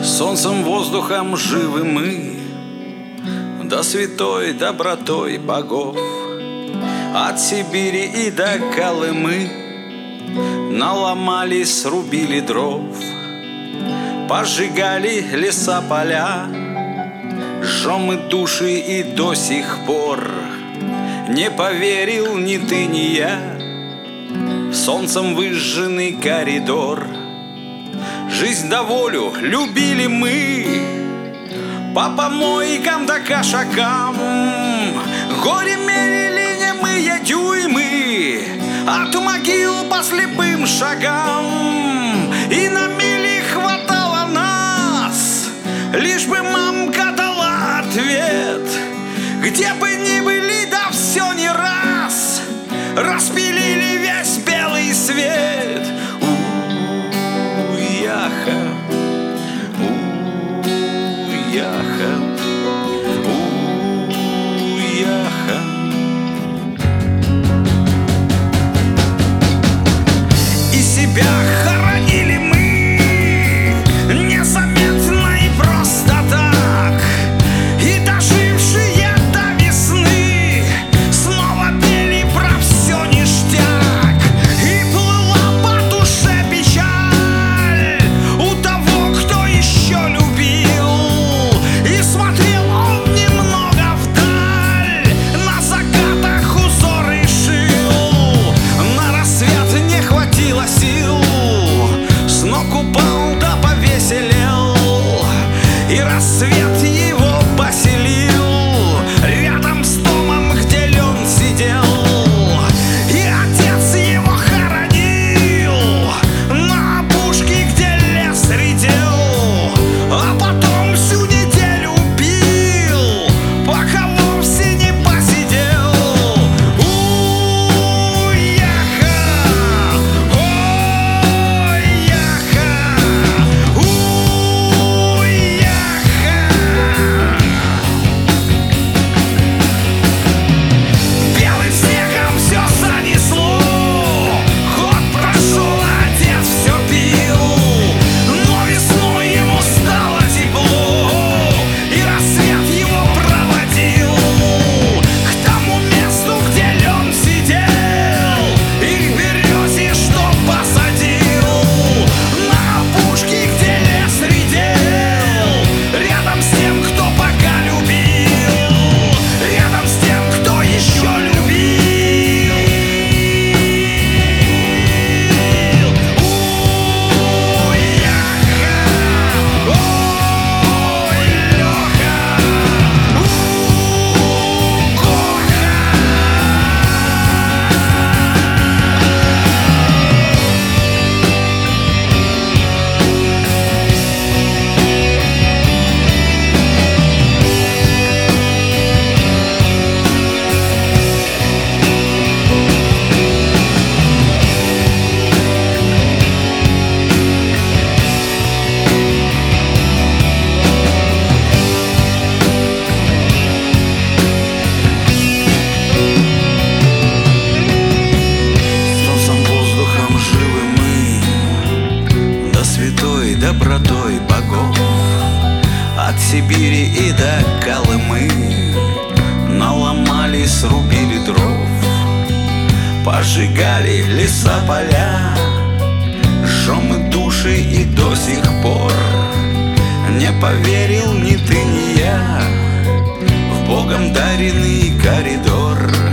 Солнцем, воздухом живы мы, да святой добротой богов. От Сибири и до Колымы наломали, срубили дров, пожигали леса, поля, жжем мы души и до сих пор не поверил ни ты, ни я в солнцем выжженный коридор. Жизнь да волю любили мы, по помойкам да кошакам, горе мерили немые дюймы, от могил по слепым шагам. И на мили хватало нас, лишь бы мамка дала ответ. Где бы ни были, да все не раз распилили весь белый свет. Яха, яха, яха. И себя хоронили мы незаметно и просто так, и дожившие до весны снова пели про все ништяк. И плыла по душе печаль у того, кто еще любил, и смотрел он немного вдаль, на закатах узоры шил. На рассвет не хватило сил, с ног упал да повеселел, и рассвет его поселил рядом с домом, где лен сидел. И отец его хоронил на опушке, где лес редел, а потом всю неделю пил, пока вовсе не посидел. Яха, ой, яха, яха. Белым снегом все занесло, год прошел, отец все пил, но весной ему стало тепло, и рассвет его проводил к тому месту, где лен сидел, и к березе, что посадил, на опушке, где лес редел, рядом с тем, кто пока любил, рядом с тем, кто еще любил. Яха, ой, Леха, Гоха. Солнцем, воздухом живы мы, да святой добротой богов. От Сибири и до Колымы наломали, срубили дров, пожигали леса, поля, жжем мы души и до сих пор не поверил ни ты, ни я в Богом даренный коридор.